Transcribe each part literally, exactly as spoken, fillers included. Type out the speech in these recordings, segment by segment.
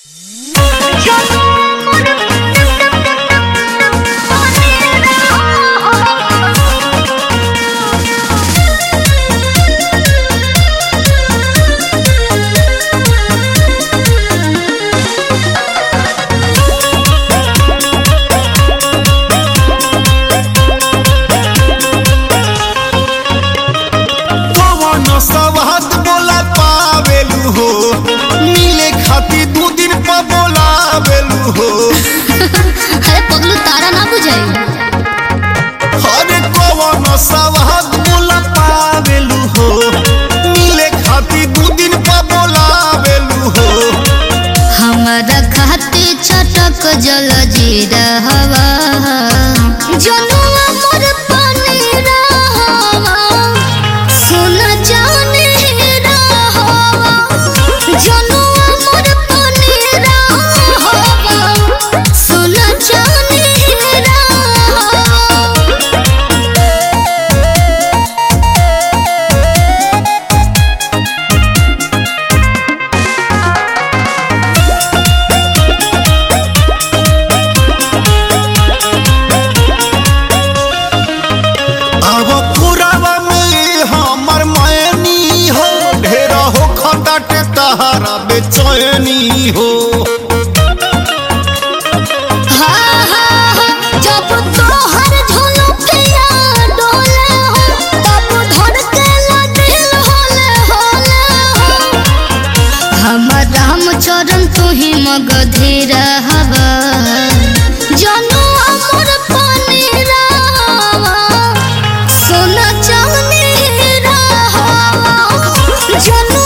अरे पगलू तारा ना बुझाई। अरे कौन सवाद बोला पावेलू हो, मिले खाती दू दिन पा बोलावेलू हो। हमारा खाती चटक जल जीरा हवा जनुआ मोर पानी रहवा सोना जाने रहवा जनुआ मोर पानी रहवा सोना जाने रहवा। तहारा बेचैनी हो हाँ हाँ हाँ जब तोहर झुलुकिया डोले हो तब धड़केला दिल होले होले हो। हमर रामचरण तू ही मगधीर हवा जनुआ मोर पानी रहवा सोना चांदी रहवा जनुआ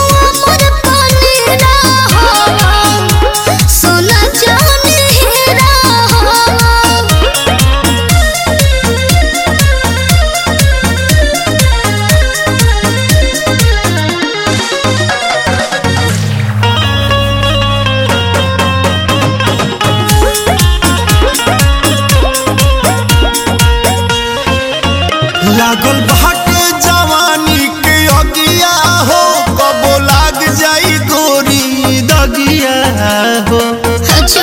लागल बाटे जवानी के अगिया हो, कबो लाग जाई गोरी दगिया हो। अच्छा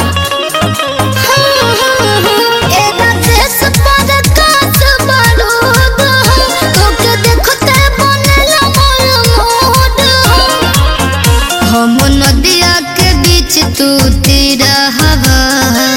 एना देश पर कास बारूद तोके देखते बनेला मोर मूड हम नदिया के बीच तू तीर हवा